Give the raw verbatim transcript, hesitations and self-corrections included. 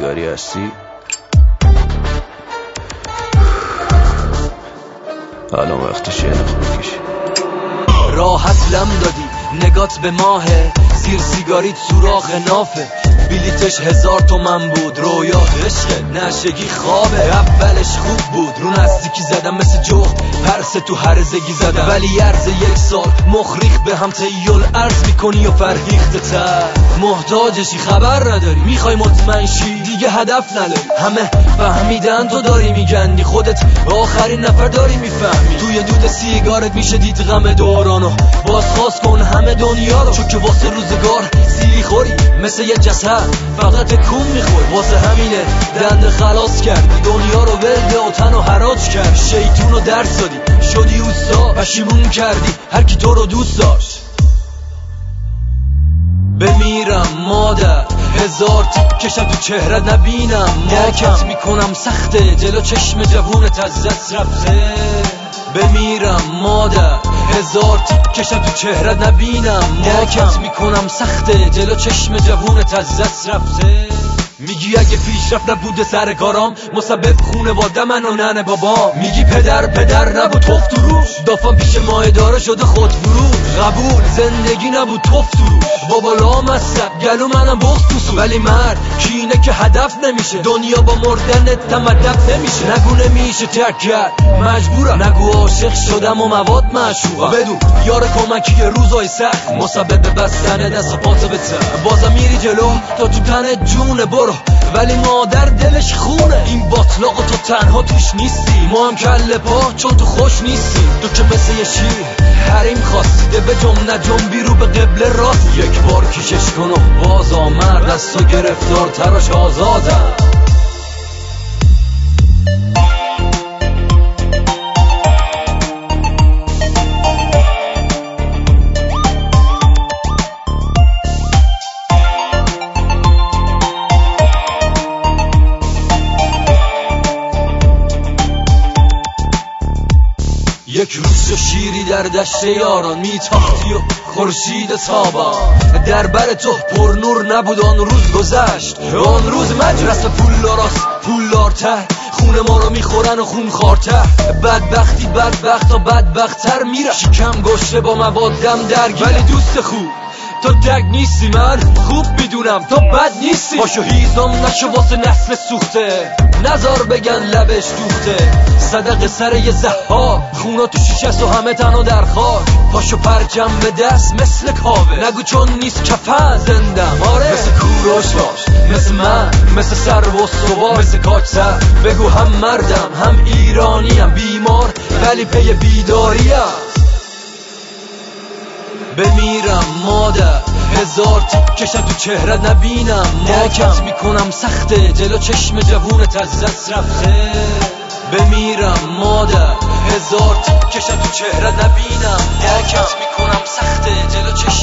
بیداری هستی؟ الان وقتش یه نخ بکشی. راحت لم دادی نگات به ماهه، زیر سیگاریت سوراخ نافه، بلیتش هزار تومن بود، رویا عشق نشگی خوابه. اولش خوب بود، رو نزدیکی زدم مثل جفت پرس تو هرزگی زدم، ولی عرض یک سال مخریخ به هم تیول عرض میکنی و فرهیخته تر. محتاجشی خبر نداری، میخوای مطمئن شی دیگه هدف نداری. همه فهمیدن تو داری میگندی، خودت آخرین نفر داری میفهمی. توی دود سیگارت میشه دید غم دورانو، بازخواست کن همه دنیا رو، چون که واسه روزگار سیلی خوری مثل یه جسد فقط کون میخوری. واسه همینه دنده خلاص کردی، دنیا رو ولده و تن و حراج کرد، شیطون رو درس دادی، شدی اوستا پشیمون کردی هر کی تو رو دوست داشت. بمیرم مادر هزار تیکشم تو چهرت نبینم، درکت میکنم سخته جلو چشم جوونت از دست رفته. بمیرم مادر هزار تیکشم تو چهرت نبینم، درکت میکنم سخته جلو چشم جوونت از دست رفته. میگی اگه پیشرفت نبوده سر کارام، مسبب خونواده من و ننه بابا. میگی پدر پدر نبود توف تو روش، دافم پیش ماه داره شده خود فروش. قبول زندگی نبود توف تو روش، بابا لامصب گلو منم بغض تو سو. ولی مرد کینه که هدف نمیشه، دنیا با مردنت تمدف نمیشه. نگو نمیشه ترک کرد مجبورم، نگو عاشق شدم و مواد معشوقم. بدون یار کمکی روزای سخت، مسبب بستن دست و پاتو به تر. بازم میری جلو تا تو تن جون برو، ولی مادر دلش خونه. این باطلاق و تو تنها توش نیستی، ما هم کله پا چون تو خوش نیستی. تو که مثل یه شیر حریم خواستیده به جم نجنبی رو به قبل راست. یک بار کشش کن و باز آمد، از تو گرفتار تراش آزادم. یک روز شیری در دشت یاران میتاختی و خورشید تابان، در بر تو پر نور نبود آن روز گذشت. آن روز مجلس پولداراست پولدارتر، خون ما رو میخورن و خون خارتر. بدبختی بدبخت تا بدبختتر میره، شکم گشته با موادم درگیر. ولی دوست خوب تو دگ نیستی، من خوب میدونم تو بد نیستی. باشو هیزم نشو واسه نسل سوخته، نزار بگن لبش دوخته. صدق سر یه زها خونا تو شیشست و همه تنها در خاک. پاشو پرچم به دست مثل کاوه، نگو چون نیست کفن زندم. آره مثل کوروش باش، مثل من، مثل سر و سوار، مثل کاج سر. بگو هم مردم هم ایرانیم، بیمار ولی پی بیداریم. بمیرم مادر هزار تیکشم تو چهرت نبینم، درکت میکنم سخته جلو چشم جوونت از دست رفته. بمیرم مادر هزار تیکشم تو چهرت نبینم، درکت میکنم سخته جلو چشم